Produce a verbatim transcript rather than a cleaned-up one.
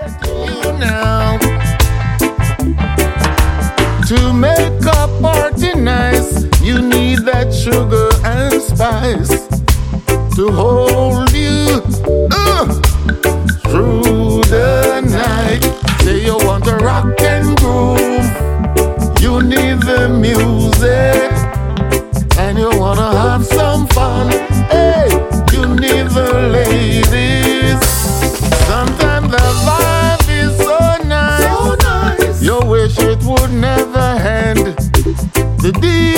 You now to make a party nice, you need that sugar and spice to hold you uh, through the night. Say you want to rock and groove, you need the music, and you wanna have some fun. Hey, you need the ladies. Sometimes the vibe is so nice, so nice. You wish it would never end. The D